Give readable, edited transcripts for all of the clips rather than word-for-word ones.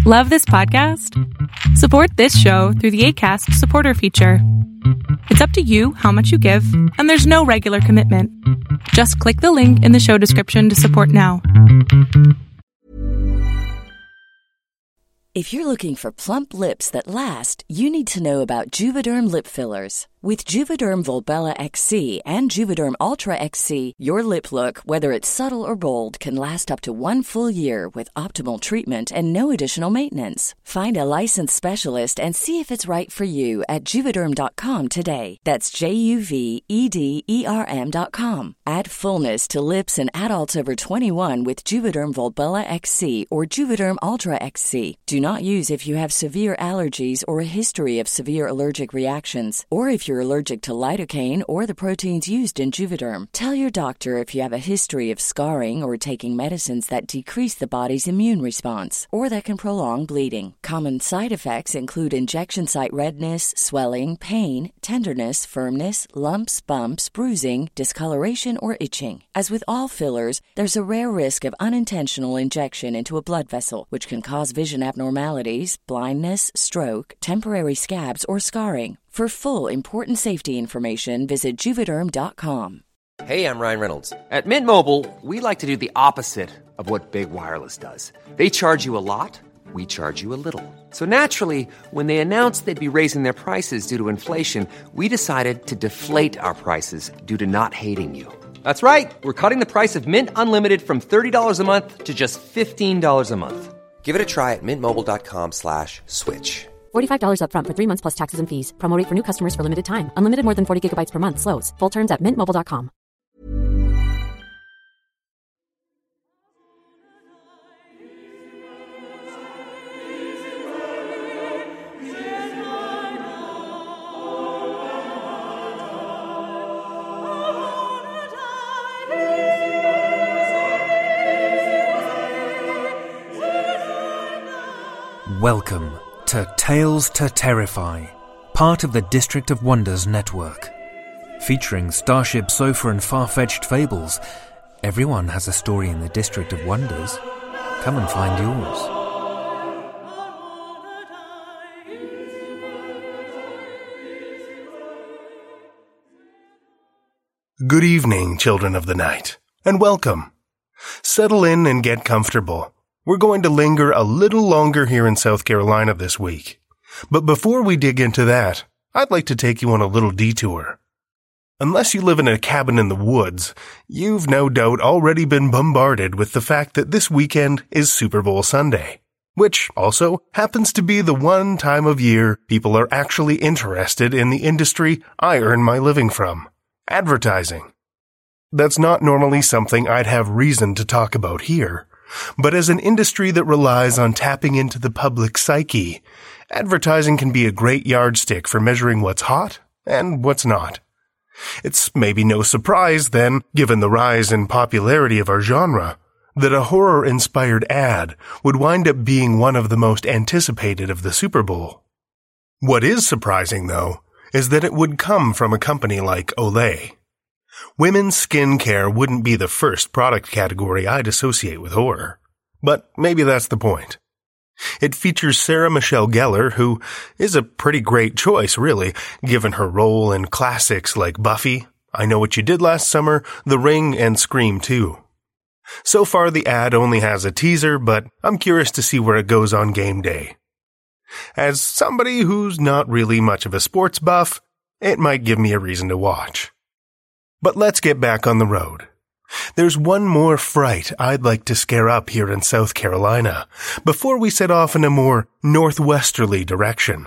Love this podcast? Support this show through the Acast supporter feature. It's up to you how much you give, and there's no regular commitment. Just click the link in the show description to support now. If you're looking for plump lips that last, you need to know about Juvederm lip fillers. With Juvederm Volbella XC and Juvederm Ultra XC, your lip look, whether it's subtle or bold, can last up to 1 full year with optimal treatment and no additional maintenance. Find a licensed specialist and see if it's right for you at Juvederm.com today. That's JUVEDERM.com. Add fullness to lips in adults over 21 with Juvederm Volbella XC or Juvederm Ultra XC. Do not use if you have severe allergies or a history of severe allergic reactions, or if you're allergic to lidocaine or the proteins used in Juvederm. Tell your doctor if you have a history of scarring or taking medicines that decrease the body's immune response or that can prolong bleeding. Common side effects include injection site redness, swelling, pain, tenderness, firmness, lumps, bumps, bruising, discoloration, or itching. As with all fillers, there's a rare risk of unintentional injection into a blood vessel, which can cause vision abnormalities, blindness, stroke, temporary scabs, or scarring. For full, important safety information, visit Juvederm.com. Hey, I'm Ryan Reynolds. At Mint Mobile, we like to do the opposite of what Big Wireless does. They charge you a lot, we charge you a little. So naturally, when they announced they'd be raising their prices due to inflation, we decided to deflate our prices due to not hating you. That's right. We're cutting the price of Mint Unlimited from $30 a month to just $15 a month. Give it a try at mintmobile.com/switch. $45 up front for 3 months plus taxes and fees. Promo rate for new customers for limited time. Unlimited more than 40 gigabytes per month. Slows full terms at mintmobile.com. Welcome to Tales to Terrify, part of the District of Wonders network. Featuring Starship Sofa and far-fetched fables, everyone has a story in the District of Wonders. Come and find yours. Good evening, children of the night, and welcome. Settle in and get comfortable. We're going to linger a little longer here in South Carolina this week. But before we dig into that, I'd like to take you on a little detour. Unless you live in a cabin in the woods, you've no doubt already been bombarded with the fact that this weekend is Super Bowl Sunday, which also happens to be the one time of year people are actually interested in the industry I earn my living from, advertising. That's not normally something I'd have reason to talk about here. But as an industry that relies on tapping into the public psyche, advertising can be a great yardstick for measuring what's hot and what's not. It's maybe no surprise, then, given the rise in popularity of our genre, that a horror-inspired ad would wind up being one of the most anticipated of the Super Bowl. What is surprising, though, is that it would come from a company like Olay. Women's skincare wouldn't be the first product category I'd associate with horror. But maybe that's the point. It features Sarah Michelle Gellar, who is a pretty great choice, really, given her role in classics like Buffy, I Know What You Did Last Summer, The Ring, and Scream 2. So far, the ad only has a teaser, but I'm curious to see where it goes on game day. As somebody who's not really much of a sports buff, it might give me a reason to watch. But let's get back on the road. There's one more fright I'd like to scare up here in South Carolina before we set off in a more northwesterly direction.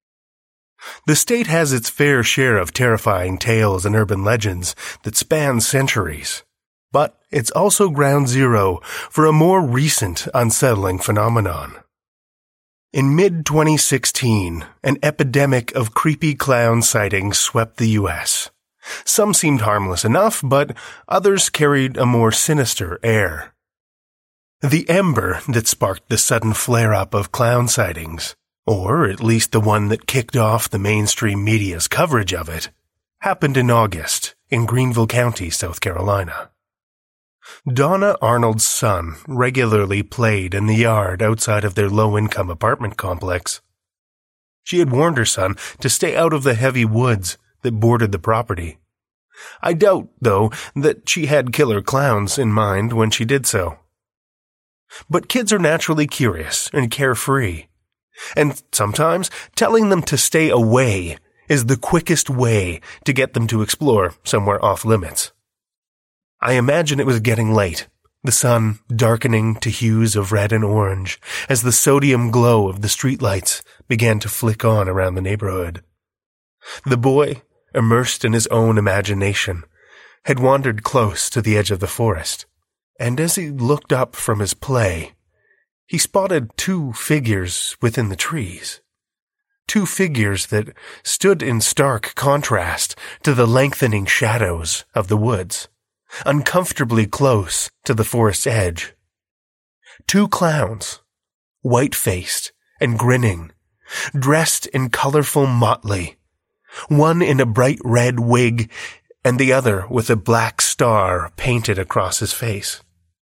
The state has its fair share of terrifying tales and urban legends that span centuries, but it's also ground zero for a more recent unsettling phenomenon. In mid-2016, an epidemic of creepy clown sightings swept the U.S. Some seemed harmless enough, but others carried a more sinister air. The ember that sparked the sudden flare-up of clown sightings, or at least the one that kicked off the mainstream media's coverage of it, happened in August in Greenville County, South Carolina. Donna Arnold's son regularly played in the yard outside of their low-income apartment complex. She had warned her son to stay out of the heavy woods that bordered the property. I doubt, though, that she had killer clowns in mind when she did so. But kids are naturally curious and carefree, and sometimes telling them to stay away is the quickest way to get them to explore somewhere off-limits. I imagine it was getting late, the sun darkening to hues of red and orange as the sodium glow of the streetlights began to flick on around the neighborhood. The boy, immersed in his own imagination, had wandered close to the edge of the forest, and as he looked up from his play, he spotted two figures within the trees. Two figures that stood in stark contrast to the lengthening shadows of the woods, uncomfortably close to the forest's edge. Two clowns, white-faced and grinning, dressed in colorful motley, one in a bright red wig and the other with a black star painted across his face.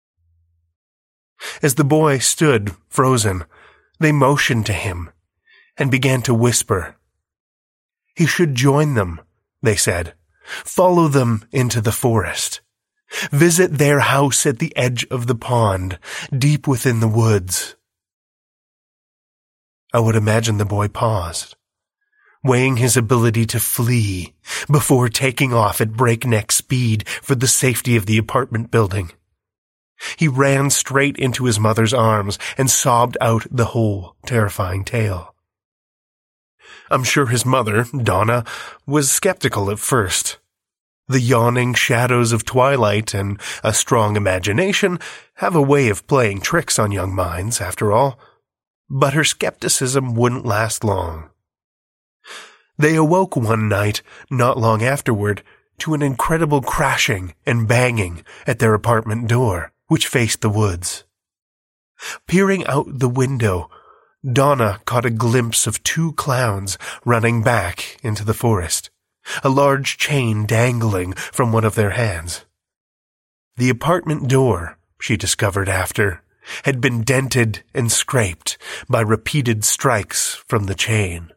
As the boy stood frozen, they motioned to him and began to whisper. He should join them, they said. Follow them into the forest. Visit their house at the edge of the pond, deep within the woods. I would imagine the boy paused, weighing his ability to flee before taking off at breakneck speed for the safety of the apartment building. He ran straight into his mother's arms and sobbed out the whole terrifying tale. I'm sure his mother, Donna, was skeptical at first. The yawning shadows of twilight and a strong imagination have a way of playing tricks on young minds, after all. But her skepticism wouldn't last long. They awoke one night, not long afterward, to an incredible crashing and banging at their apartment door, which faced the woods. Peering out the window, Donna caught a glimpse of two clowns running back into the forest, a large chain dangling from one of their hands. The apartment door, she discovered after, had been dented and scraped by repeated strikes from the chain.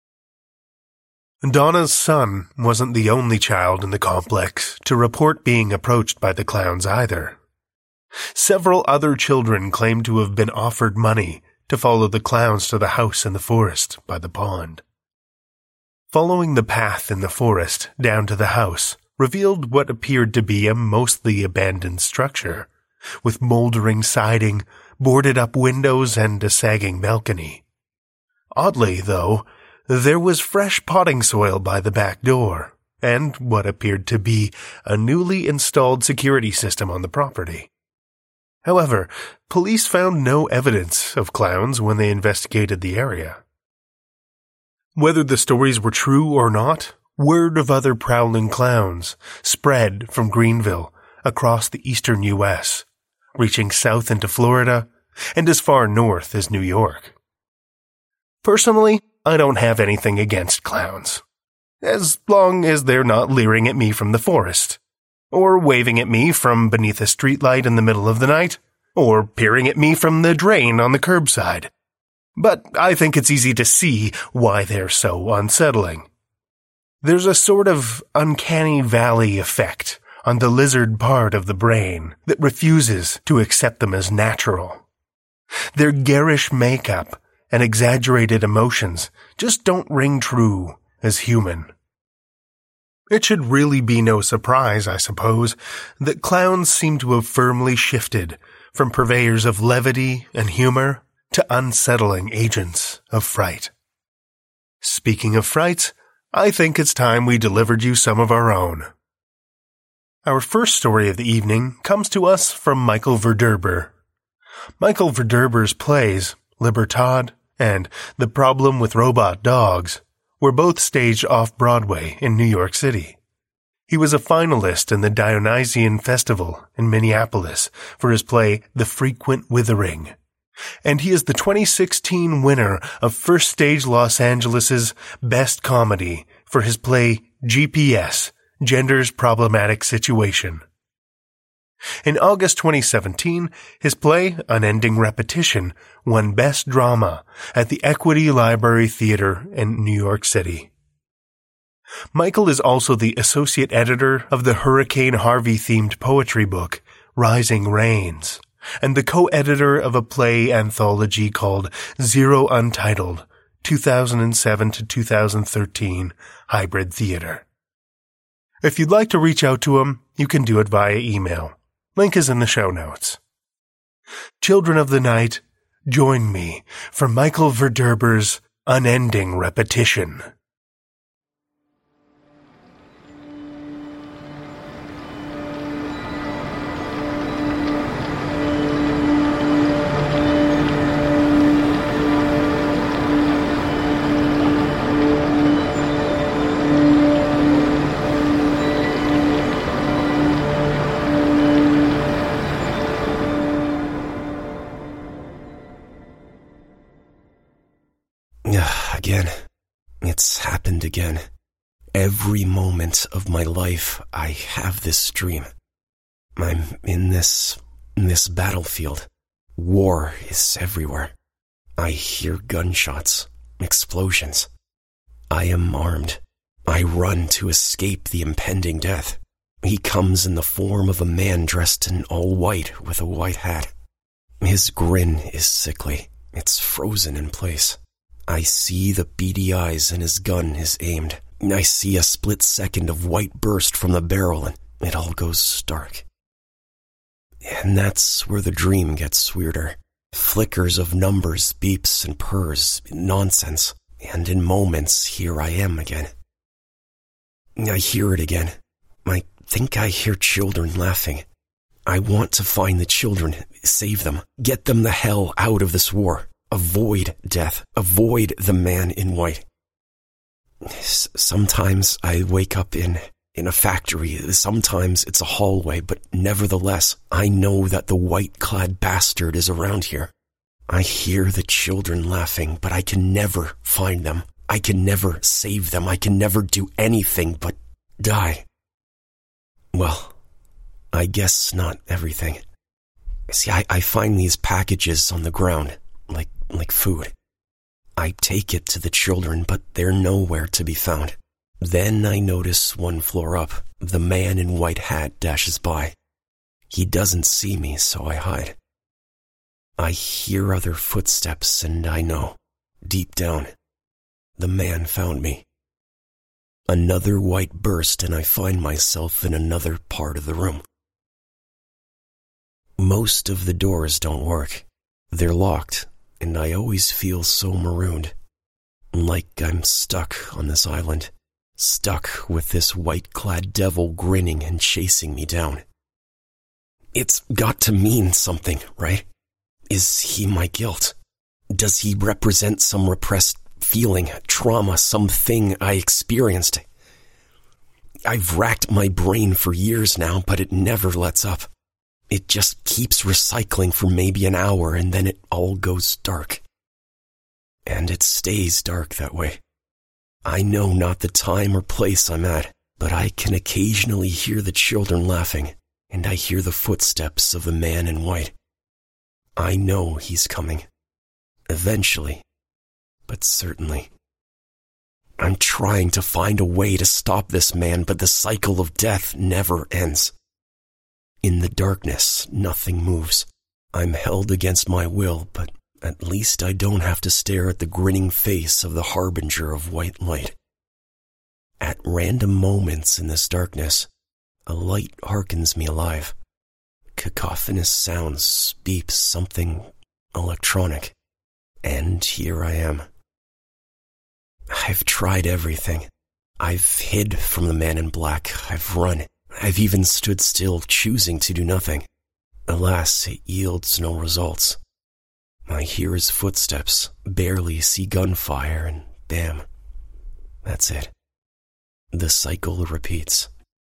Donna's son wasn't the only child in the complex to report being approached by the clowns either. Several other children claimed to have been offered money to follow the clowns to the house in the forest by the pond. Following the path in the forest down to the house revealed what appeared to be a mostly abandoned structure, with moldering siding, boarded-up windows, and a sagging balcony. Oddly, though, there was fresh potting soil by the back door, and what appeared to be a newly installed security system on the property. However, police found no evidence of clowns when they investigated the area. Whether the stories were true or not, word of other prowling clowns spread from Greenville across the eastern U.S., reaching south into Florida and as far north as New York. Personally, I don't have anything against clowns, as long as they're not leering at me from the forest, or waving at me from beneath a streetlight in the middle of the night, or peering at me from the drain on the curbside. But I think it's easy to see why they're so unsettling. There's a sort of uncanny valley effect on the lizard part of the brain that refuses to accept them as natural. Their garish makeup and exaggerated emotions just don't ring true as human. It should really be no surprise, I suppose, that clowns seem to have firmly shifted from purveyors of levity and humor to unsettling agents of fright. Speaking of frights, I think it's time we delivered you some of our own. Our first story of the evening comes to us from Michael Verderber. Michael Verderber's plays, Libertad and The Problem with Robot Dogs, were both staged off-Broadway in New York City. He was a finalist in the Dionysian Festival in Minneapolis for his play The Frequent Withering, and he is the 2016 winner of First Stage Los Angeles' Best Comedy for his play GPS, Gender's Problematic Situation. In August 2017, his play, Unending Repetition, won Best Drama at the Equity Library Theater in New York City. Michael is also the associate editor of the Hurricane Harvey-themed poetry book, Rising Rains, and the co-editor of a play anthology called Zero Untitled, 2007 to 2013, Hybrid Theater. If you'd like to reach out to him, you can do it via email. Link is in the show notes. Children of the Night, join me for Michael Verderber's Unending Repetition. Again. It's happened again. Every moment of my life, I have this dream. I'm in this battlefield. War is everywhere. I hear gunshots, explosions. I am armed. I run to escape the impending death. He comes in the form of a man dressed in all white with a white hat. His grin is sickly. It's frozen in place. I see the beady eyes and his gun is aimed. I see a split second of white burst from the barrel and it all goes dark. And that's where the dream gets weirder. Flickers of numbers, beeps and purrs, nonsense. And in moments, here I am again. I hear it again. I think I hear children laughing. I want to find the children, save them, get them the hell out of this war. Avoid death. Avoid the man in white. Sometimes I wake up in a factory. Sometimes it's a hallway, but nevertheless, I know that the white-clad bastard is around here. I hear the children laughing, but I can never find them. I can never save them. I can never do anything but die. Well, I guess not everything. See, I find these packages on the ground. Like food. I take it to the children, but they're nowhere to be found. Then I notice one floor up, the man in white hat dashes by. He doesn't see me, so I hide. I hear other footsteps, and I know, deep down, the man found me. Another white burst, and I find myself in another part of the room. Most of the doors don't work. They're locked. And I always feel so marooned, like I'm stuck on this island, stuck with this white-clad devil grinning and chasing me down. It's got to mean something, right? Is he my guilt? Does he represent some repressed feeling, trauma, something I experienced? I've racked my brain for years now, but it never lets up. It just keeps recycling for maybe an hour and then it all goes dark. And it stays dark that way. I know not the time or place I'm at, but I can occasionally hear the children laughing, and I hear the footsteps of the man in white. I know he's coming. Eventually, but certainly. I'm trying to find a way to stop this man, but the cycle of death never ends. In the darkness, nothing moves. I'm held against my will, but at least I don't have to stare at the grinning face of the harbinger of white light. At random moments in this darkness, a light harkens me alive. Cacophonous sounds, beeps, something electronic. And here I am. I've tried everything. I've hid from the man in black. I've run. I've even stood still, choosing to do nothing. Alas, it yields no results. I hear his footsteps, barely see gunfire, and bam, that's it. The cycle repeats.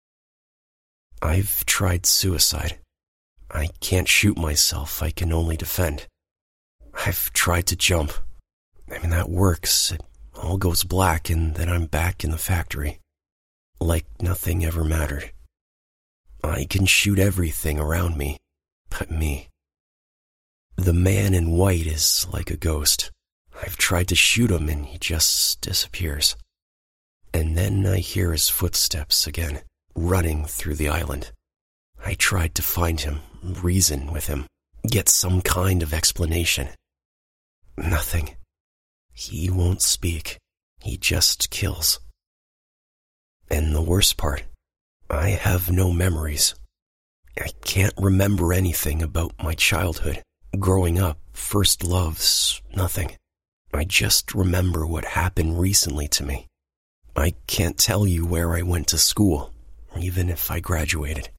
I've tried suicide. I can't shoot myself, I can only defend. I've tried to jump. That works. It all goes black, and then I'm back in the factory. Like nothing ever mattered. I can shoot everything around me, but me. The man in white is like a ghost. I've tried to shoot him and he just disappears. And then I hear his footsteps again, running through the island. I tried to find him, reason with him, get some kind of explanation. Nothing. He won't speak. He just kills. And the worst part, I have no memories. I can't remember anything about my childhood, growing up, first loves, nothing. I just remember what happened recently to me. I can't tell you where I went to school, even if I graduated.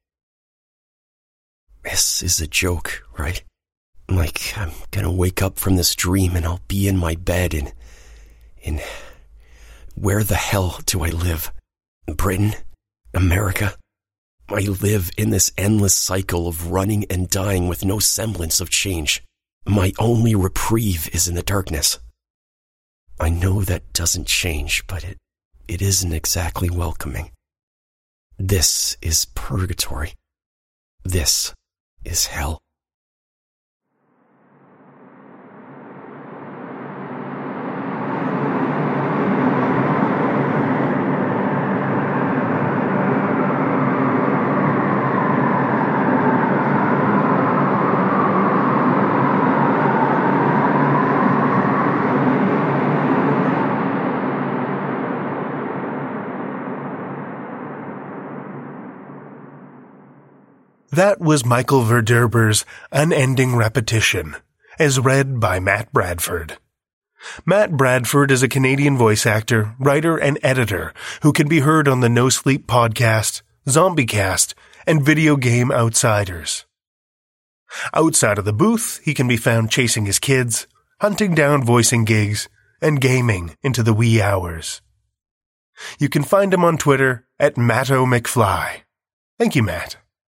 This is a joke, right? Like, I'm gonna wake up from this dream and I'll be in my bed in where the hell do I live? Britain? America? I live in this endless cycle of running and dying with no semblance of change. My only reprieve is in the darkness. I know that doesn't change, but it isn't exactly welcoming. This is purgatory. This is hell. That was Michael Verderber's Unending Repetition, as read by Matt Bradford. Matt Bradford is a Canadian voice actor, writer, and editor who can be heard on the No Sleep podcast, ZombieCast, and Video Game Outsiders. Outside of the booth, he can be found chasing his kids, hunting down voicing gigs, and gaming into the wee hours. You can find him on Twitter at MattoMcFly. Thank you, Matt.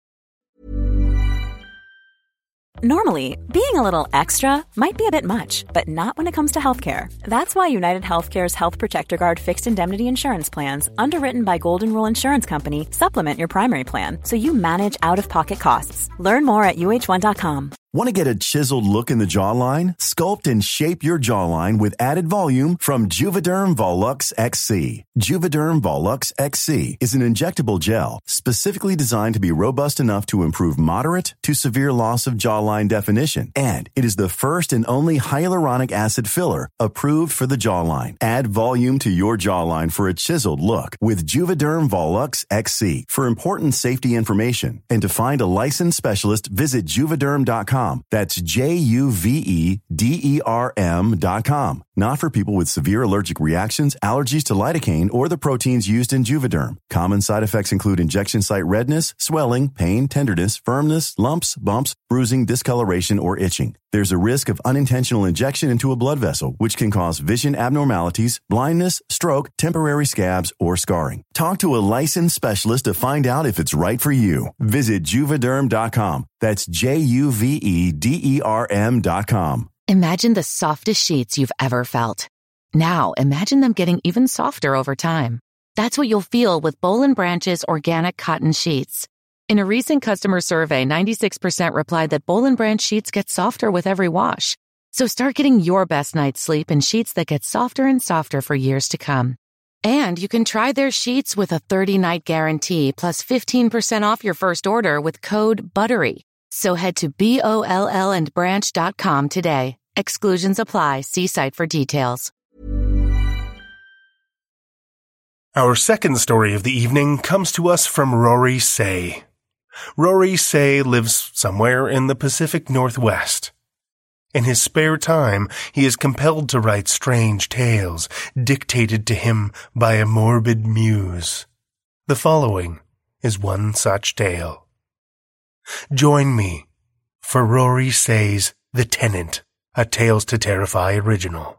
Normally, being a little extra might be a bit much, but not when it comes to healthcare. That's why United Healthcare's Health Protector Guard fixed indemnity insurance plans, underwritten by Golden Rule Insurance Company, supplement your primary plan so you manage out-of-pocket costs. Learn more at UH1.com. Want to get a chiseled look in the jawline? Sculpt and shape your jawline with added volume from Juvederm Volux XC. Juvederm Volux XC is an injectable gel specifically designed to be robust enough to improve moderate to severe loss of jawline definition. And it is the first and only hyaluronic acid filler approved for the jawline. Add volume to your jawline for a chiseled look with Juvederm Volux XC. For important safety information and to find a licensed specialist, visit Juvederm.com. That's Juvederm.com. Not for people with severe allergic reactions, allergies to lidocaine, or the proteins used in Juvederm. Common side effects include injection site redness, swelling, pain, tenderness, firmness, lumps, bumps, bruising, discoloration, or itching. There's a risk of unintentional injection into a blood vessel, which can cause vision abnormalities, blindness, stroke, temporary scabs, or scarring. Talk to a licensed specialist to find out if it's right for you. Visit Juvederm.com. That's Juvederm.com. Imagine the softest sheets you've ever felt. Now, imagine them getting even softer over time. That's what you'll feel with Boll & Branch's organic cotton sheets. In a recent customer survey, 96% replied that Boll & Branch sheets get softer with every wash. So start getting your best night's sleep in sheets that get softer and softer for years to come. And you can try their sheets with a 30-night guarantee plus 15% off your first order with code BUTTERY. So head to bollandbranch.com today. Exclusions apply. See site for details. Our second story of the evening comes to us from Rory Say. Rory Say lives somewhere in the Pacific Northwest. In his spare time, he is compelled to write strange tales dictated to him by a morbid muse. The following is one such tale. Join me for Rory Say's The Tenant, a Tales to Terrify original.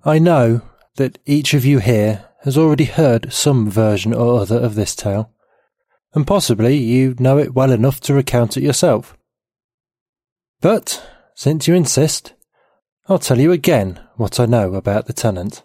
I know that each of you here has already heard some version or other of this tale, and possibly you know it well enough to recount it yourself. But, since you insist, I'll tell you again what I know about the tenant.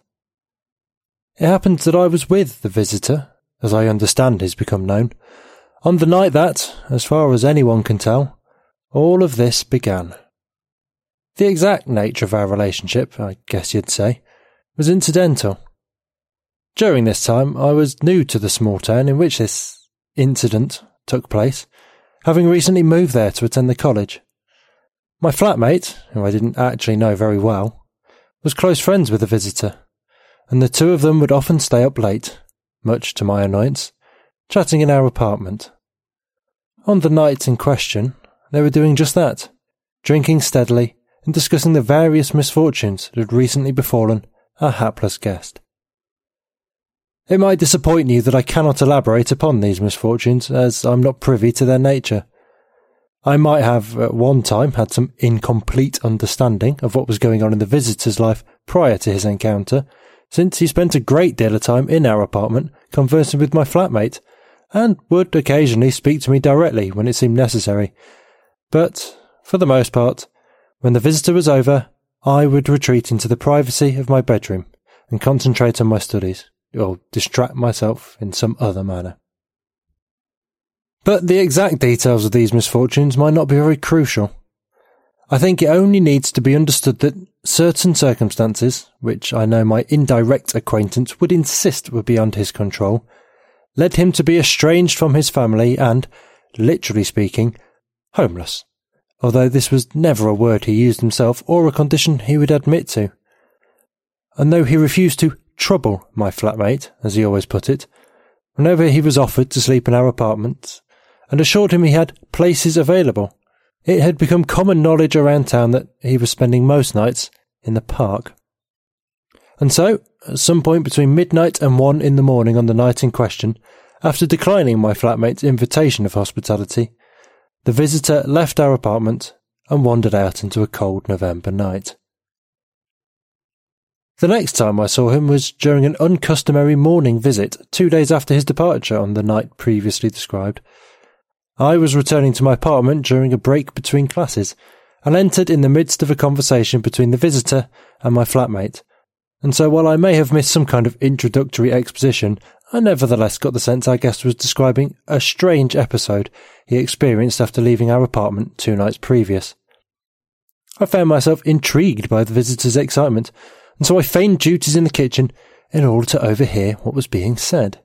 It happened that I was with the visitor, as I understand he's become known, on the night that, as far as anyone can tell, all of this began. The exact nature of our relationship, I guess you'd say, was incidental. During this time, I was new to the small town in which this incident took place, having recently moved there to attend the college. My flatmate, who I didn't actually know very well, was close friends with the visitor, and the two of them would often stay up late, much to my annoyance, chatting in our apartment. On the night in question, they were doing just that, drinking steadily and discussing the various misfortunes that had recently befallen our hapless guest. It might disappoint you that I cannot elaborate upon these misfortunes, as I'm not privy to their nature. I might have at one time had some incomplete understanding of what was going on in the visitor's life prior to his encounter, since he spent a great deal of time in our apartment conversing with my flatmate, and would occasionally speak to me directly when it seemed necessary. But, for the most part, when the visitor was over, I would retreat into the privacy of my bedroom and concentrate on my studies, or distract myself in some other manner. But the exact details of these misfortunes might not be very crucial. I think it only needs to be understood that certain circumstances, which I know my indirect acquaintance would insist were beyond his control, led him to be estranged from his family and, literally speaking, homeless, although this was never a word he used himself or a condition he would admit to. And though he refused to trouble my flatmate, as he always put it, whenever he was offered to sleep in our apartment, and assured him he had places available, it had become common knowledge around town that he was spending most nights in the park. And so, at some point between midnight and 1 in the morning on the night in question, after declining my flatmate's invitation of hospitality, the visitor left our apartment and wandered out into a cold November night. The next time I saw him was during an uncustomary morning visit 2 days after his departure on the night previously described. I was returning to my apartment during a break between classes, and entered in the midst of a conversation between the visitor and my flatmate, and so while I may have missed some kind of introductory exposition, I nevertheless got the sense our guest was describing a strange episode he experienced after leaving our apartment 2 nights previous. I found myself intrigued by the visitor's excitement, and so I feigned duties in the kitchen in order to overhear what was being said.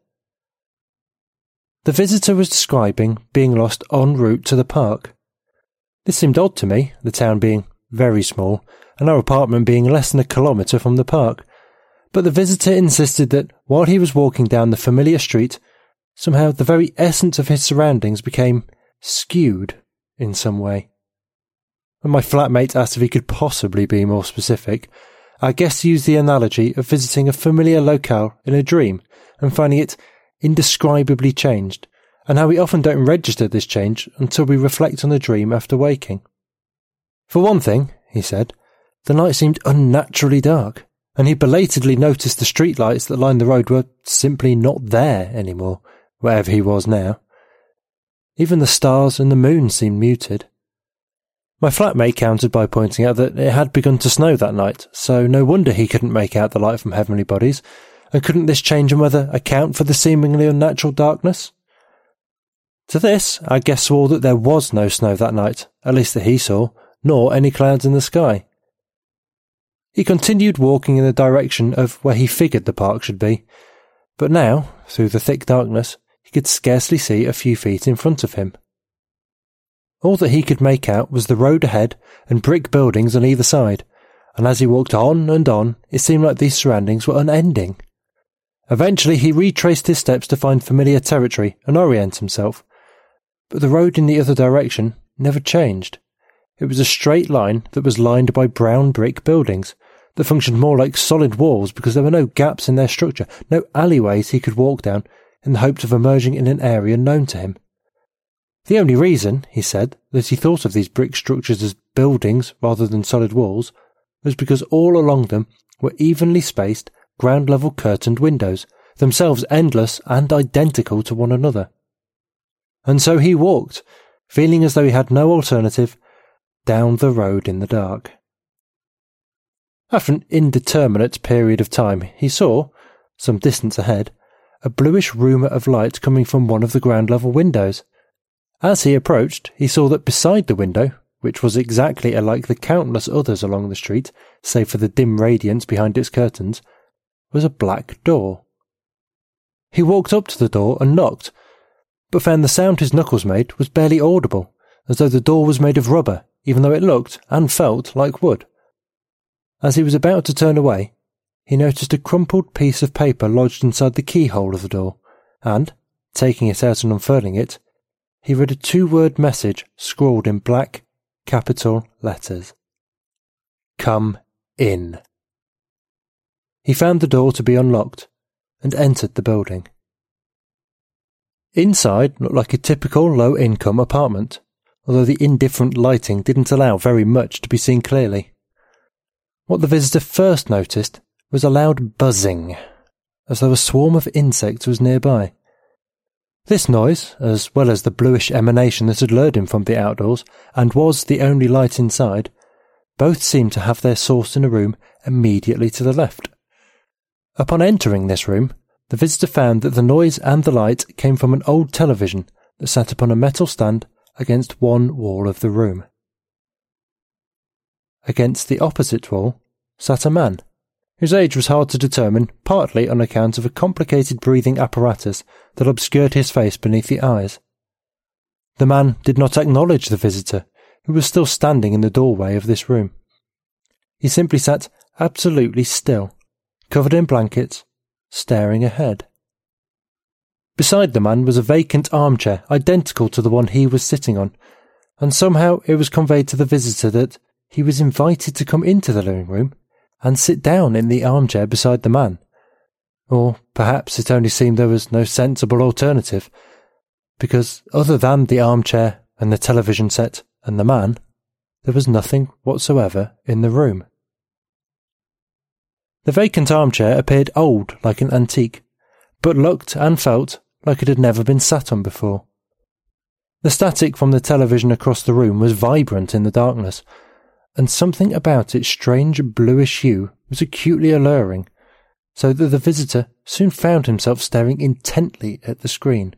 The visitor was describing being lost en route to the park. This seemed odd to me, the town being very small, and our apartment being less than a kilometre from the park, but the visitor insisted that while he was walking down the familiar street, somehow the very essence of his surroundings became skewed in some way. When my flatmate asked if he could possibly be more specific, our guest used the analogy of visiting a familiar locale in a dream and finding it indescribably changed, and how we often don't register this change until we reflect on the dream after waking. For one thing, he said, the night seemed unnaturally dark, and he belatedly noticed the streetlights that lined the road were simply not there anymore, wherever he was now. Even the stars and the moon seemed muted. My flatmate countered by pointing out that it had begun to snow that night, so no wonder he couldn't make out the light from heavenly bodies, and couldn't this change and weather account for the seemingly unnatural darkness? To this, our guest swore that there was no snow that night, at least that he saw, nor any clouds in the sky. He continued walking in the direction of where he figured the park should be, but now, through the thick darkness, he could scarcely see a few feet in front of him. All that he could make out was the road ahead and brick buildings on either side, and as he walked on and on, it seemed like these surroundings were unending. Eventually he retraced his steps to find familiar territory and orient himself, but the road in the other direction never changed. It was a straight line that was lined by brown brick buildings that functioned more like solid walls because there were no gaps in their structure, no alleyways he could walk down in the hope of emerging in an area known to him. The only reason, he said, that he thought of these brick structures as buildings rather than solid walls was because all along them were evenly spaced, ground-level curtained windows, themselves endless and identical to one another. And so he walked, feeling as though he had no alternative, down the road in the dark. After an indeterminate period of time, he saw, some distance ahead, a bluish rumour of light coming from one of the ground-level windows. As he approached, he saw that beside the window, which was exactly alike the countless others along the street, save for the dim radiance behind its curtains, was a black door. He walked up to the door and knocked, but found the sound his knuckles made was barely audible, as though the door was made of rubber, even though it looked and felt like wood. As he was about to turn away, he noticed a crumpled piece of paper lodged inside the keyhole of the door, and, taking it out and unfurling it, he read a 2-word message scrawled in black, capital letters. Come in. He found the door to be unlocked, and entered the building. Inside looked like a typical low-income apartment, although the indifferent lighting didn't allow very much to be seen clearly. What the visitor first noticed was a loud buzzing, as though a swarm of insects was nearby. This noise, as well as the bluish emanation that had lured him from the outdoors, and was the only light inside, both seemed to have their source in a room immediately to the left. Upon entering this room, the visitor found that the noise and the light came from an old television that sat upon a metal stand against one wall of the room. Against the opposite wall sat a man, whose age was hard to determine, partly on account of a complicated breathing apparatus that obscured his face beneath the eyes. The man did not acknowledge the visitor, who was still standing in the doorway of this room. He simply sat absolutely still, covered in blankets, staring ahead. Beside the man was a vacant armchair identical to the one he was sitting on, and somehow it was conveyed to the visitor that he was invited to come into the living room and sit down in the armchair beside the man. Or perhaps it only seemed there was no sensible alternative, because other than the armchair and the television set and the man, there was nothing whatsoever in the room. The vacant armchair appeared old like an antique, but looked and felt like it had never been sat on before. The static from the television across the room was vibrant in the darkness, and something about its strange bluish hue was acutely alluring, so that the visitor soon found himself staring intently at the screen.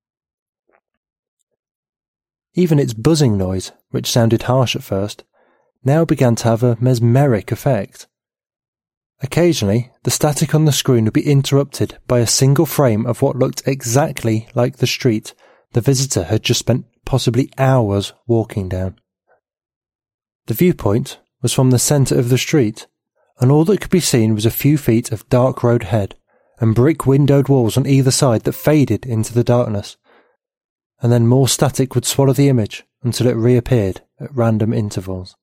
Even its buzzing noise, which sounded harsh at first, now began to have a mesmeric effect. Occasionally, the static on the screen would be interrupted by a single frame of what looked exactly like the street the visitor had just spent possibly hours walking down. The viewpoint was from the centre of the street, and all that could be seen was a few feet of dark road ahead, and brick-windowed walls on either side that faded into the darkness, and then more static would swallow the image until it reappeared at random intervals.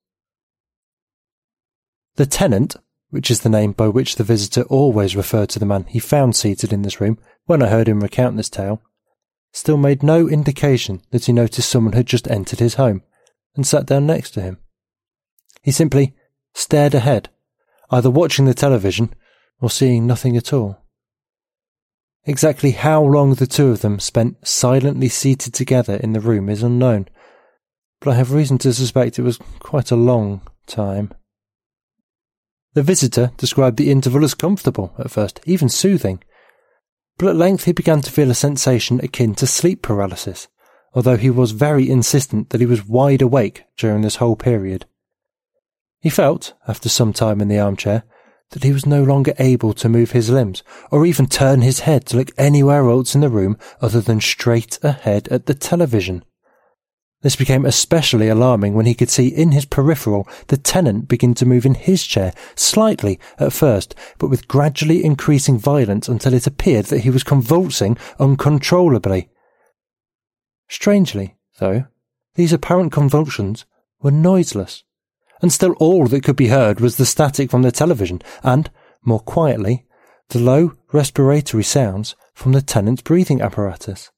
The tenant, which is the name by which the visitor always referred to the man he found seated in this room when I heard him recount this tale, still made no indication that he noticed someone had just entered his home and sat down next to him. He simply stared ahead, either watching the television or seeing nothing at all. Exactly how long the two of them spent silently seated together in the room is unknown, but I have reason to suspect it was quite a long time. The visitor described the interval as comfortable at first, even soothing, but at length he began to feel a sensation akin to sleep paralysis, although he was very insistent that he was wide awake during this whole period. He felt, after some time in the armchair, that he was no longer able to move his limbs, or even turn his head to look anywhere else in the room other than straight ahead at the television. This became especially alarming when he could see in his peripheral the tenant begin to move in his chair, slightly at first, but with gradually increasing violence until it appeared that he was convulsing uncontrollably. Strangely, though, these apparent convulsions were noiseless, and still all that could be heard was the static from the television and, more quietly, the low respiratory sounds from the tenant's breathing apparatus.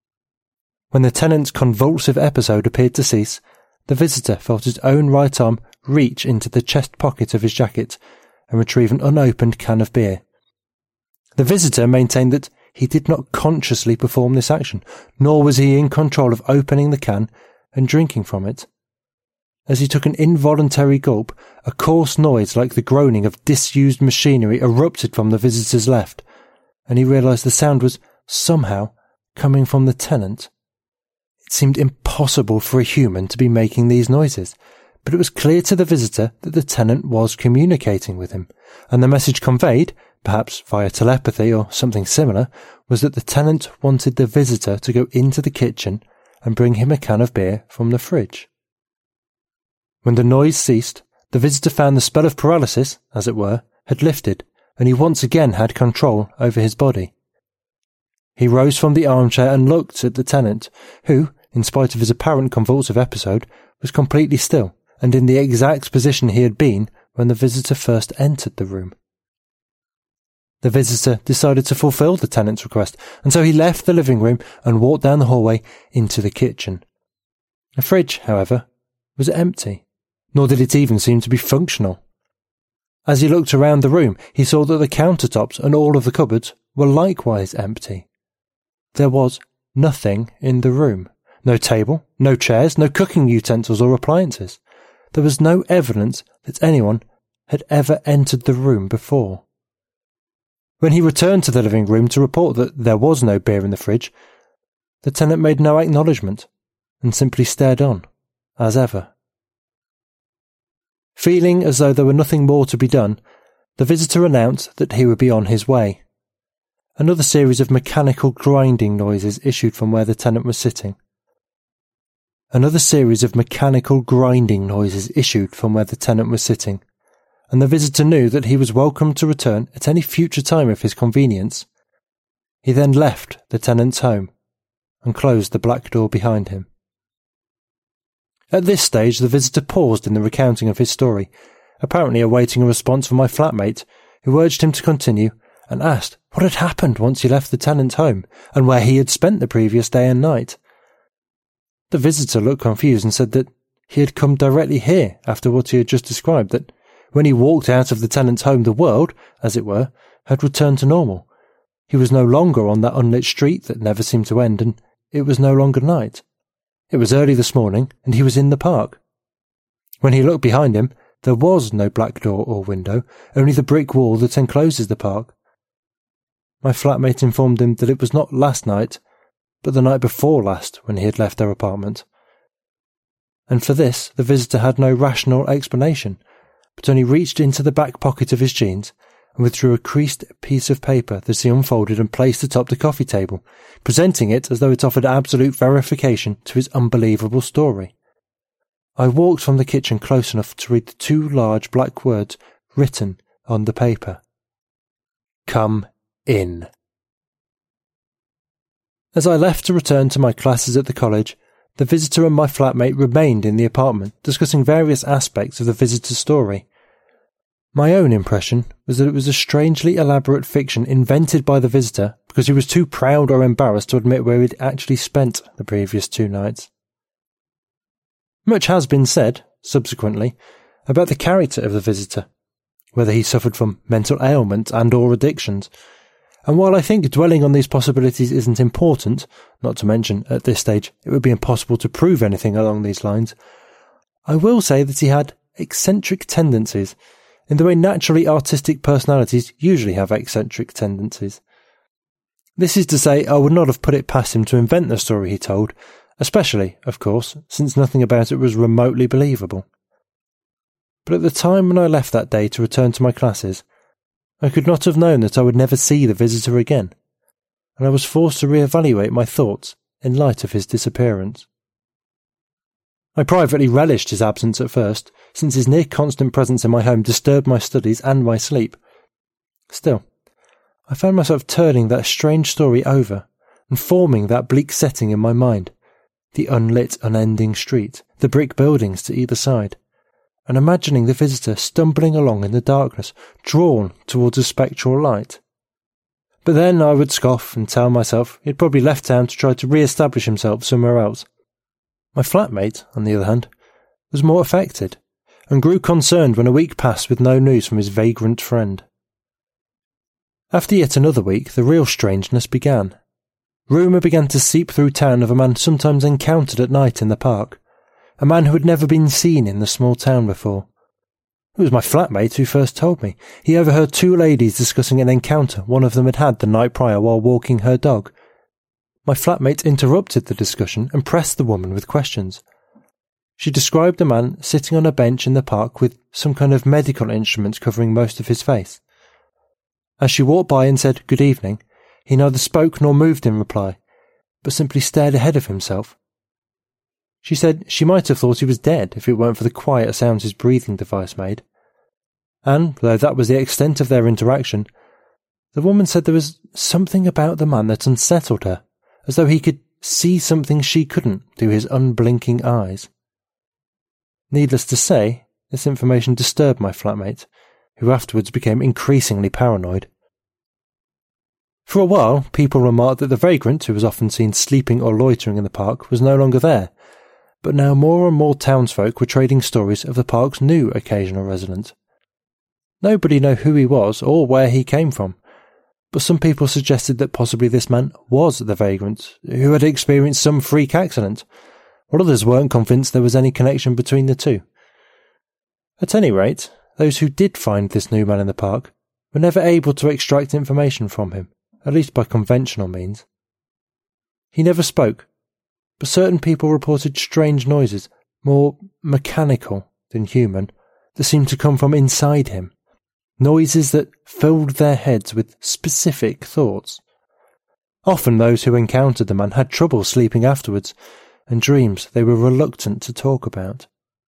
When the tenant's convulsive episode appeared to cease, the visitor felt his own right arm reach into the chest pocket of his jacket and retrieve an unopened can of beer. The visitor maintained that he did not consciously perform this action, nor was he in control of opening the can and drinking from it. As he took an involuntary gulp, a coarse noise like the groaning of disused machinery erupted from the visitor's left, and he realised the sound was somehow coming from the tenant. It seemed impossible for a human to be making these noises, but it was clear to the visitor that the tenant was communicating with him, and the message conveyed, perhaps via telepathy or something similar, was that the tenant wanted the visitor to go into the kitchen and bring him a can of beer from the fridge. When the noise ceased, the visitor found the spell of paralysis, as it were, had lifted, and he once again had control over his body. He rose from the armchair and looked at the tenant, who, in spite of his apparent convulsive episode, was completely still, and in the exact position he had been when the visitor first entered the room. The visitor decided to fulfill the tenant's request, and so he left the living room and walked down the hallway into the kitchen. The fridge, however, was empty, nor did it even seem to be functional. As he looked around the room, he saw that the countertops and all of the cupboards were likewise empty. There was nothing in the room. No table, no chairs, no cooking utensils or appliances. There was no evidence that anyone had ever entered the room before. When he returned to the living room to report that there was no beer in the fridge, the tenant made no acknowledgement and simply stared on, as ever. Feeling as though there were nothing more to be done, the visitor announced that he would be on his way. Another series of mechanical grinding noises issued from where the tenant was sitting. And the visitor knew that he was welcome to return at any future time of his convenience. He then left the tenant's home and closed the black door behind him. At this stage, the visitor paused in the recounting of his story, apparently awaiting a response from my flatmate, who urged him to continue and asked what had happened once he left the tenant's home and where he had spent the previous day and night. The visitor looked confused and said that he had come directly here after what he had just described, that when he walked out of the tenant's home, the world, as it were, had returned to normal. He was no longer on that unlit street that never seemed to end, and it was no longer night. It was early this morning, and he was in the park. When he looked behind him, there was no black door or window, only the brick wall that encloses the park. My flatmate informed him that it was not last night, but the night before last when he had left their apartment. And for this, the visitor had no rational explanation, but only reached into the back pocket of his jeans and withdrew a creased piece of paper that he unfolded and placed atop the coffee table, presenting it as though it offered absolute verification to his unbelievable story. I walked from the kitchen close enough to read the two large black words written on the paper. Come in. As I left to return to my classes at the college, the visitor and my flatmate remained in the apartment, discussing various aspects of the visitor's story. My own impression was that it was a strangely elaborate fiction invented by the visitor because he was too proud or embarrassed to admit where he'd actually spent the previous 2 nights. Much has been said, subsequently, about the character of the visitor, whether he suffered from mental ailment and or addictions, and while I think dwelling on these possibilities isn't important, not to mention, at this stage, it would be impossible to prove anything along these lines, I will say that he had eccentric tendencies, in the way naturally artistic personalities usually have eccentric tendencies. This is to say, I would not have put it past him to invent the story he told, especially, of course, since nothing about it was remotely believable. But at the time when I left that day to return to my classes, I could not have known that I would never see the visitor again, and I was forced to re-evaluate my thoughts in light of his disappearance. I privately relished his absence at first, since his near-constant presence in my home disturbed my studies and my sleep. Still, I found myself turning that strange story over and forming that bleak setting in my mind, the unlit, unending street, the brick buildings to either side, and imagining the visitor stumbling along in the darkness, drawn towards a spectral light. But then I would scoff and tell myself he had probably left town to try to re-establish himself somewhere else. My flatmate, on the other hand, was more affected, and grew concerned when a week passed with no news from his vagrant friend. After yet another week, the real strangeness began. Rumour began to seep through town of a man sometimes encountered at night in the park, a man who had never been seen in the small town before. It was my flatmate who first told me. He overheard two ladies discussing an encounter one of them had had the night prior while walking her dog. My flatmate interrupted the discussion and pressed the woman with questions. She described a man sitting on a bench in the park with some kind of medical instruments covering most of his face. As she walked by and said, "Good evening," he neither spoke nor moved in reply, but simply stared ahead of himself. She said she might have thought he was dead if it weren't for the quiet sounds his breathing device made. And, though that was the extent of their interaction, the woman said there was something about the man that unsettled her, as though he could see something she couldn't through his unblinking eyes. Needless to say, this information disturbed my flatmate, who afterwards became increasingly paranoid. For a while, people remarked that the vagrant, who was often seen sleeping or loitering in the park, was no longer there, but now more and more townsfolk were trading stories of the park's new occasional resident. Nobody knew who he was or where he came from, but some people suggested that possibly this man was the vagrant, who had experienced some freak accident, while others weren't convinced there was any connection between the two. At any rate, those who did find this new man in the park were never able to extract information from him, at least by conventional means. He never spoke, but certain people reported strange noises, more mechanical than human, that seemed to come from inside him. Noises that filled their heads with specific thoughts. Often those who encountered the man had trouble sleeping afterwards, and dreams they were reluctant to talk about.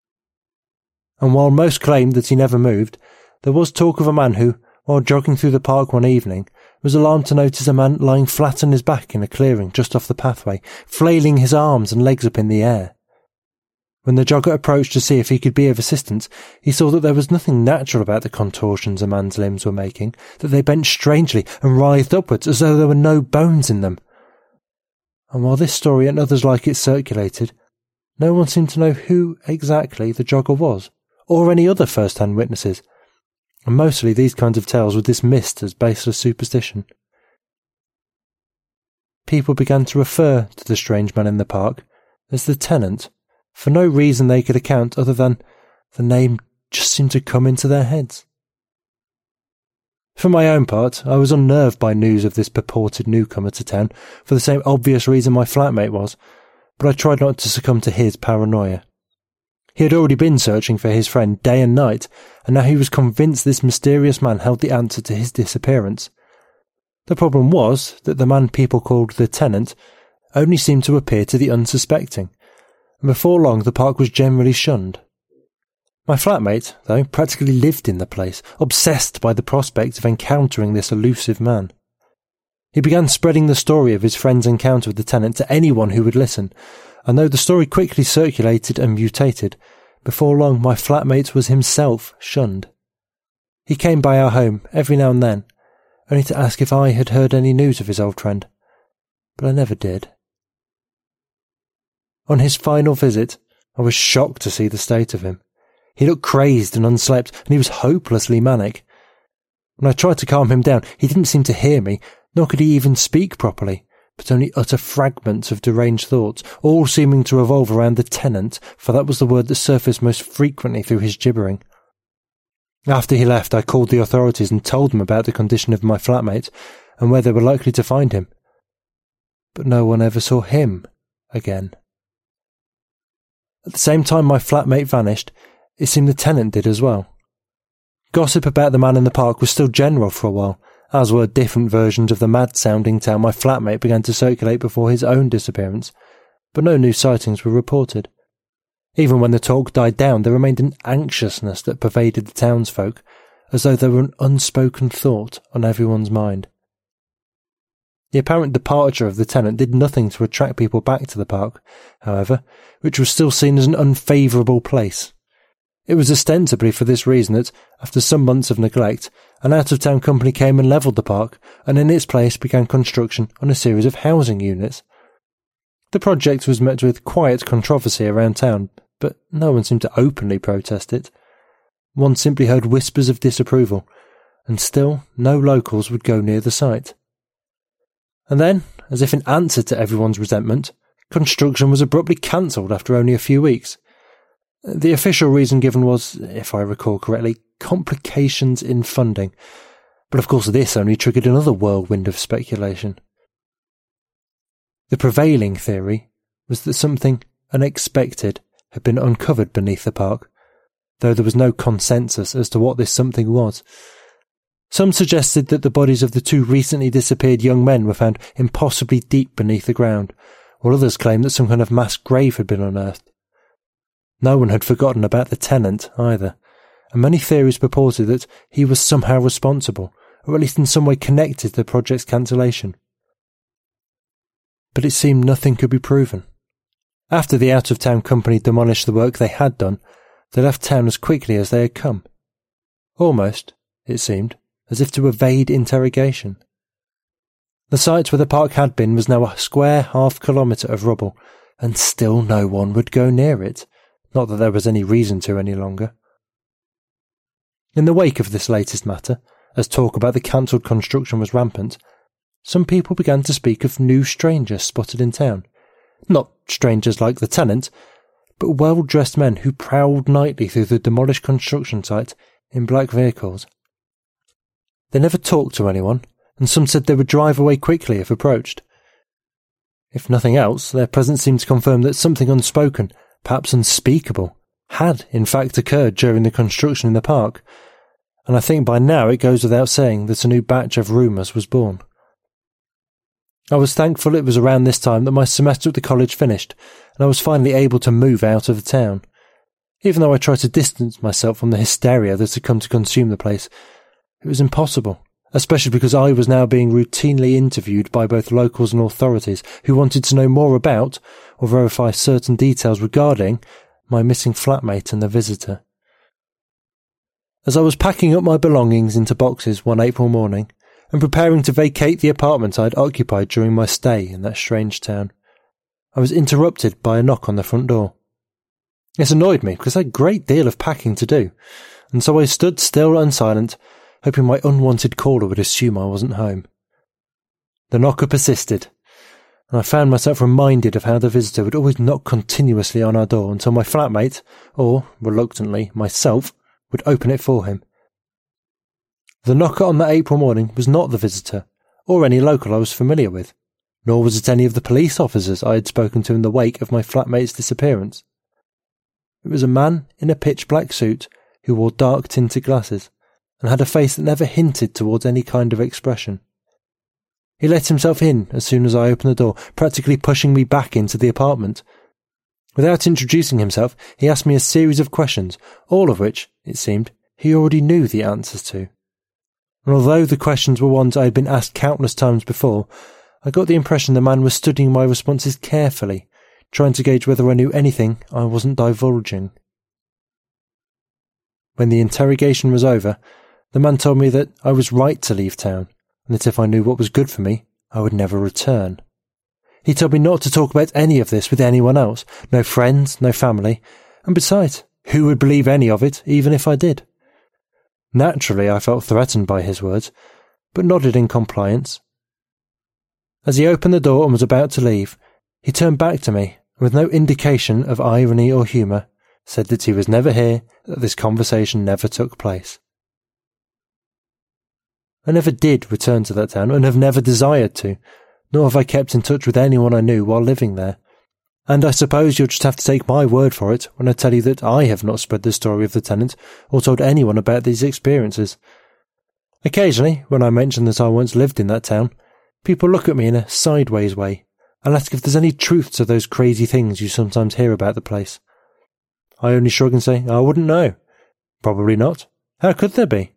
And while most claimed that he never moved, there was talk of a man who, while jogging through the park one evening, was alarmed to notice a man lying flat on his back in a clearing just off the pathway, flailing his arms and legs up in the air. When the jogger approached to see if he could be of assistance, he saw that there was nothing natural about the contortions a man's limbs were making, that they bent strangely and writhed upwards as though there were no bones in them. And while this story and others like it circulated, no one seemed to know who exactly the jogger was, or any other first-hand witnesses, and mostly these kinds of tales were dismissed as baseless superstition. People began to refer to the strange man in the park as the tenant, for no reason they could account other than the name just seemed to come into their heads. For my own part, I was unnerved by news of this purported newcomer to town for the same obvious reason my flatmate was, but I tried not to succumb to his paranoia. He had already been searching for his friend day and night, and now he was convinced this mysterious man held the answer to his disappearance. The problem was that the man people called the tenant only seemed to appear to the unsuspecting, and before long the park was generally shunned. My flatmate, though, practically lived in the place, obsessed by the prospect of encountering this elusive man. He began spreading the story of his friend's encounter with the tenant to anyone who would listen, and though the story quickly circulated and mutated, before long my flatmate was himself shunned. He came by our home every now and then, only to ask if I had heard any news of his old friend, but I never did. On his final visit, I was shocked to see the state of him. He looked crazed and unslept, and he was hopelessly manic. When I tried to calm him down, he didn't seem to hear me, nor could he even speak properly, but only utter fragments of deranged thoughts, all seeming to revolve around the tenant, for that was the word that surfaced most frequently through his gibbering. After he left, I called the authorities and told them about the condition of my flatmate, and where they were likely to find him. But no one ever saw him again. At the same time my flatmate vanished, it seemed the tenant did as well. Gossip about the man in the park was still general for a while, as were different versions of the mad-sounding tale my flatmate began to circulate before his own disappearance, but no new sightings were reported. Even when the talk died down, there remained an anxiousness that pervaded the townsfolk, as though there were an unspoken thought on everyone's mind. The apparent departure of the tenant did nothing to attract people back to the park, however, which was still seen as an unfavourable place. It was ostensibly for this reason that, after some months of neglect, an out-of-town company came and levelled the park, and in its place began construction on a series of housing units. The project was met with quiet controversy around town, but no one seemed to openly protest it. One simply heard whispers of disapproval, and still no locals would go near the site. And then, as if in answer to everyone's resentment, construction was abruptly cancelled after only a few weeks. The official reason given was, if I recall correctly, complications in funding, but of course this only triggered another whirlwind of speculation. The prevailing theory was that something unexpected had been uncovered beneath the park, though there was no consensus as to what this something was. Some suggested that the bodies of the two recently disappeared young men were found impossibly deep beneath the ground, while others claimed that some kind of mass grave had been unearthed. No one had forgotten about the tenant either, and many theories purported that he was somehow responsible, or at least in some way connected to the project's cancellation. But it seemed nothing could be proven. After the out-of-town company demolished the work they had done, they left town as quickly as they had come. Almost, it seemed, as if to evade interrogation. The site where the park had been was now a square half-kilometre of rubble, and still no one would go near it, not that there was any reason to any longer. In the wake of this latest matter, as talk about the cancelled construction was rampant, some people began to speak of new strangers spotted in town. Not strangers like the tenant, but well-dressed men who prowled nightly through the demolished construction site in black vehicles. They never talked to anyone, and some said they would drive away quickly if approached. If nothing else, their presence seemed to confirm that something unspoken, perhaps unspeakable, had in fact occurred during the construction in the park, and I think by now it goes without saying that a new batch of rumours was born. I was thankful it was around this time that my semester at the college finished, and I was finally able to move out of the town. Even though I tried to distance myself from the hysteria that had come to consume the place, it was impossible, especially because I was now being routinely interviewed by both locals and authorities who wanted to know more about, or verify certain details regarding, my missing flatmate and the visitor. As I was packing up my belongings into boxes one April morning, and preparing to vacate the apartment I had occupied during my stay in that strange town, I was interrupted by a knock on the front door. This annoyed me because I had a great deal of packing to do, and so I stood still and silent, hoping my unwanted caller would assume I wasn't home. The knocker persisted, and I found myself reminded of how the visitor would always knock continuously on our door until my flatmate, or, reluctantly, myself, would open it for him. The knocker on that April morning was not the visitor, or any local I was familiar with, nor was it any of the police officers I had spoken to in the wake of my flatmate's disappearance. It was a man in a pitch-black suit who wore dark-tinted glasses, and had a face that never hinted towards any kind of expression. He let himself in as soon as I opened the door, practically pushing me back into the apartment. Without introducing himself, he asked me a series of questions, all of which, it seemed, he already knew the answers to. And although the questions were ones I had been asked countless times before, I got the impression the man was studying my responses carefully, trying to gauge whether I knew anything I wasn't divulging. When the interrogation was over, the man told me that I was right to leave town, and that if I knew what was good for me, I would never return. He told me not to talk about any of this with anyone else, no friends, no family, and besides, who would believe any of it, even if I did? Naturally, I felt threatened by his words, but nodded in compliance. As he opened the door and was about to leave, he turned back to me, and with no indication of irony or humour, said that he was never here, that this conversation never took place. I never did return to that town, and have never desired to, nor have I kept in touch with anyone I knew while living there. And I suppose you'll just have to take my word for it when I tell you that I have not spread the story of the tenant or told anyone about these experiences. Occasionally, when I mention that I once lived in that town, people look at me in a sideways way and ask if there's any truth to those crazy things you sometimes hear about the place. I only shrug and say, I wouldn't know. Probably not. How could there be?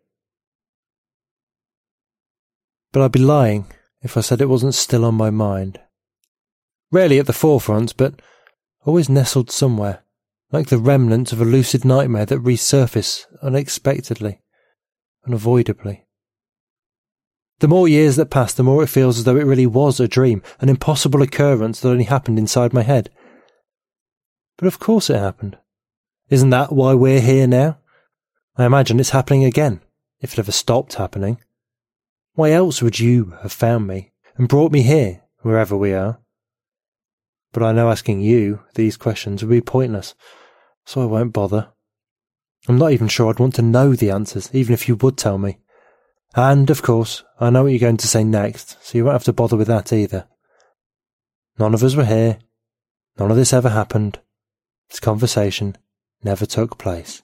But I'd be lying if I said it wasn't still on my mind. Rarely at the forefront, but always nestled somewhere, like the remnants of a lucid nightmare that resurface unexpectedly, unavoidably. The more years that pass, the more it feels as though it really was a dream, an impossible occurrence that only happened inside my head. But of course it happened. Isn't that why we're here now? I imagine it's happening again, if it ever stopped happening. Why else would you have found me and brought me here, wherever we are? But I know asking you these questions would be pointless, so I won't bother. I'm not even sure I'd want to know the answers, even if you would tell me. And, of course, I know what you're going to say next, so you won't have to bother with that either. None of us were here. None of this ever happened. This conversation never took place.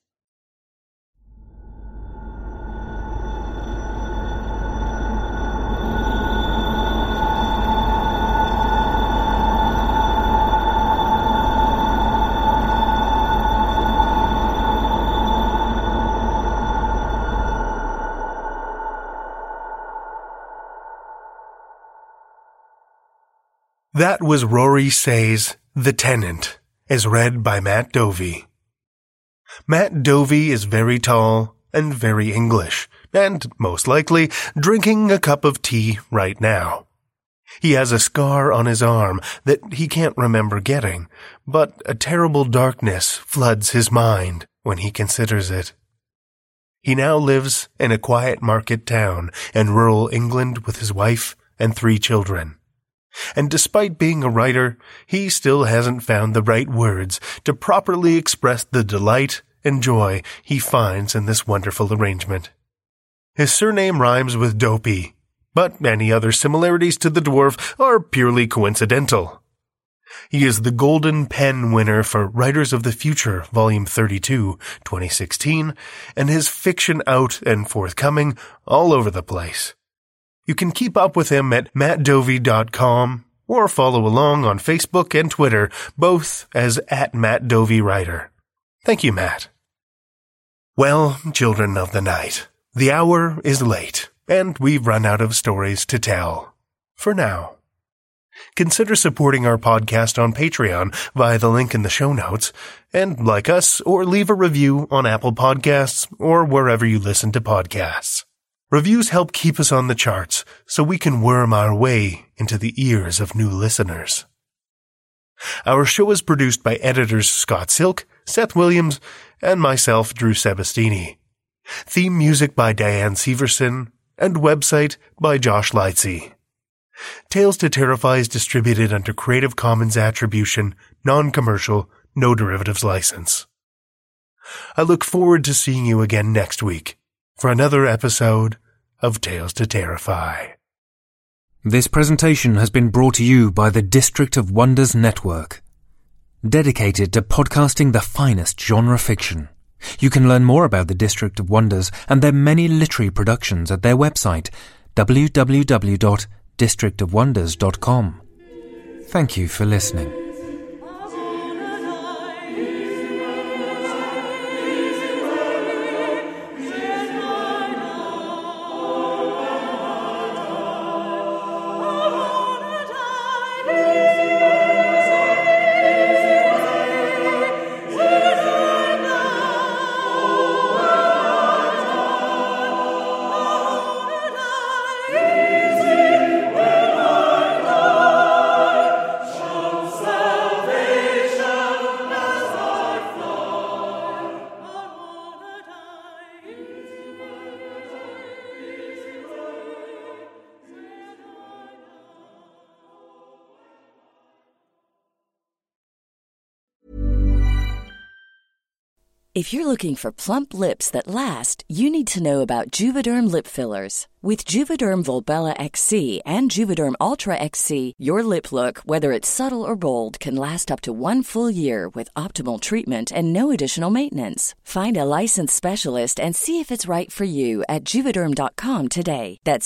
That was Rory Say's The Tenant, as read by Matt Dovey. Matt Dovey is very tall and very English, and, most likely, drinking a cup of tea right now. He has a scar on his arm that he can't remember getting, but a terrible darkness floods his mind when he considers it. He now lives in a quiet market town in rural England with his wife and 3 children. And despite being a writer, he still hasn't found the right words to properly express the delight and joy he finds in this wonderful arrangement. His surname rhymes with Dopey, but any other similarities to the dwarf are purely coincidental. He is the Golden Pen winner for Writers of the Future, Volume 32, 2016, and his fiction out and forthcoming all over the place. You can keep up with him at mattdovey.com or follow along on Facebook and Twitter, both as @MattDoveyWriter. Thank you, Matt. Well, children of the night, the hour is late, and we've run out of stories to tell. For now. Consider supporting our podcast on Patreon via the link in the show notes, and like us or leave a review on Apple Podcasts or wherever you listen to podcasts. Reviews help keep us on the charts so we can worm our way into the ears of new listeners. Our show is produced by editors Scott Silk, Seth Williams, and myself, Drew Sebastini. Theme music by Diane Severson, and website by Josh Lightsey. Tales to Terrify is distributed under Creative Commons Attribution, Non-Commercial, No Derivatives License. I look forward to seeing you again next week for another episode of Tales to Terrify. This presentation has been brought to you by the District of Wonders Network, dedicated to podcasting the finest genre fiction. You can learn more about the District of Wonders and their many literary productions at their website, www.districtofwonders.com. Thank you for listening. If you're looking for plump lips that last, you need to know about Juvederm lip fillers. With Juvederm Volbella XC and Juvederm Ultra XC, your lip look, whether it's subtle or bold, can last up to 1 full year with optimal treatment and no additional maintenance. Find a licensed specialist and see if it's right for you at Juvederm.com today. That's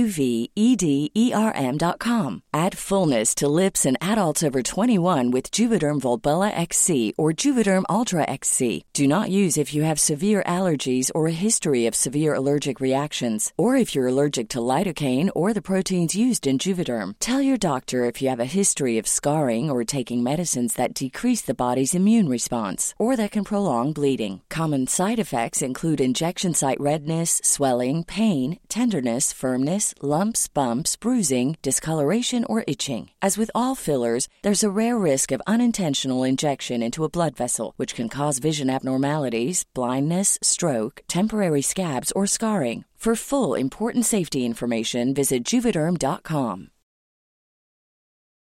JUVEDERM.com. Add fullness to lips in adults over 21 with Juvederm Volbella XC or Juvederm Ultra XC. Do not use if you have severe allergies or a history of severe allergic reactions, or if you're you're allergic to lidocaine or the proteins used in Juvederm. Tell your doctor if you have a history of scarring or taking medicines that decrease the body's immune response or that can prolong bleeding. Common side effects include injection site redness, swelling, pain, tenderness, firmness, lumps, bumps, bruising, discoloration, or itching. As with all fillers, there's a rare risk of unintentional injection into a blood vessel, which can cause vision abnormalities, blindness, stroke, temporary scabs, or scarring. For full, important safety information, visit Juvederm.com.